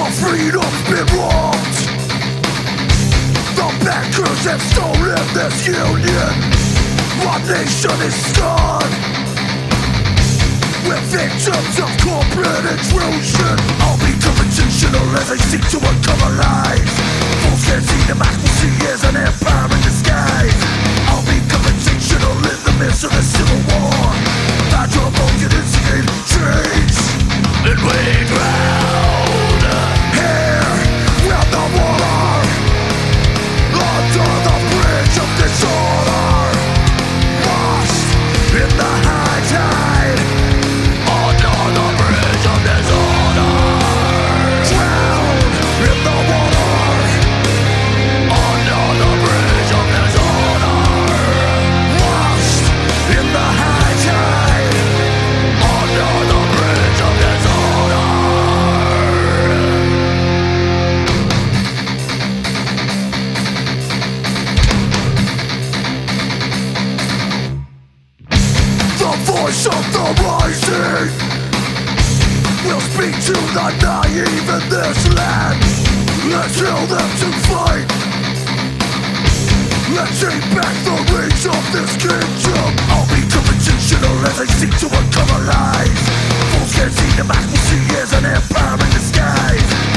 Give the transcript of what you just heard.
freedom's been robbed. The bankers have stolen this union. Our nation is scarred. We're victims of corporate intrusion. I'll be confrontational as I seek to uncover lies. Fools can't see democracy as an empire in disguise. I'll be confrontational in the midst of the civil war. I draw broken instigate change. And we drown here where the water under the bridge of disorder. Lost in the high tide under the bridge of disorder. Drown in the water under the bridge of disorder. Lost in the high tide under the bridge of disorder. The voice of the rising will speak to the naive in this land. Let's tell them to fight. Let's take back the reins of this kingdom. I'll be confrontational as I seek to uncover lies. Fools can't see democracy as an empire in disguise.